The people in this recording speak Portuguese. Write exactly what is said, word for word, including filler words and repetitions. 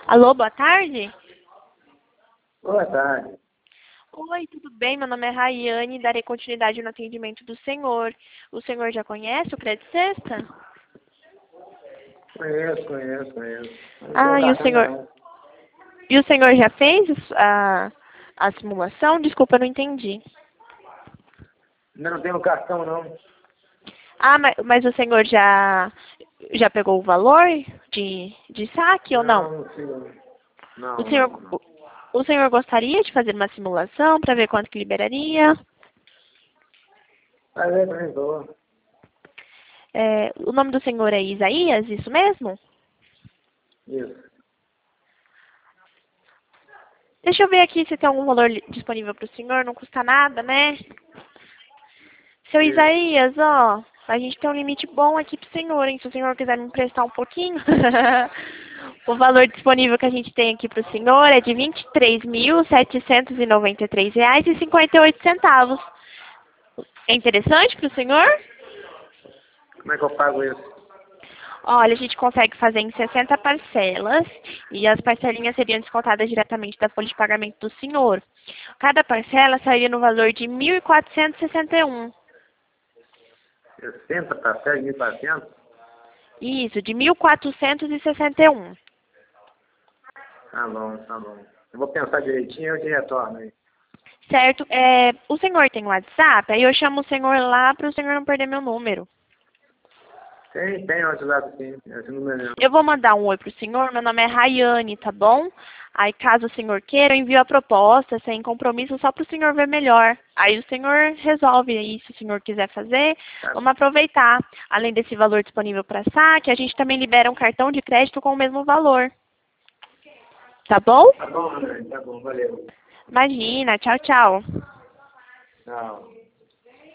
Alô, boa tarde? Boa tarde. Oi, tudo bem? Meu nome é Rayane e darei continuidade no atendimento do senhor. O senhor já conhece o Crédito Sexta? Conheço, conheço, conheço. Não tenho Ah, e o cartão ainda senhor, não. e o senhor já fez a, a simulação? Desculpa, eu não entendi. Ainda não tenho cartão não. Ah, mas, mas o senhor já, já pegou o valor de, de saque ou não? Não, senhor. O Não, senhor, não, não. o, o senhor gostaria de fazer uma simulação para ver quanto que liberaria? Mas é também tô. É, o nome do senhor é Isaías, isso mesmo? Isso. Deixa eu ver aqui se tem algum valor li- disponível para o senhor, não custa nada, né? Seu Isso. Isaías, ó, a gente tem um limite bom aqui pro senhor, hein? Se o senhor quiser me emprestar um pouquinho. O valor disponível que a gente tem aqui pro senhor é de vinte e três mil setecentos e noventa e três reais e cinquenta e oito centavos. É interessante pro senhor? Como é que eu pago isso? Olha, a gente consegue fazer em sessenta parcelas e as parcelinhas seriam descontadas diretamente da folha de pagamento do senhor. Cada parcela sairia no valor de mil quatrocentos e sessenta e um. sessenta para sete, mil e quatrocentos? Isso, de mil quatrocentos e sessenta e um. Tá bom, tá bom. Eu vou pensar direitinho e eu te retorno aí. Certo? É, o senhor tem WhatsApp? Aí eu chamo o senhor lá para o senhor não perder meu número. Tem, tem WhatsApp sim. Esse número é meu. Eu vou mandar um oi pro senhor, meu nome é Rayane, tá bom? Aí caso o senhor queira, eu envio a proposta sem compromisso só para o senhor ver melhor. Aí o senhor resolve aí se o senhor quiser fazer. Tá, Vamos aproveitar. Além desse valor disponível para saque, a gente também libera um cartão de crédito com o mesmo valor. Tá bom? tá bom, André. Tá bom, valeu. Imagina, tchau, tchau. Tchau.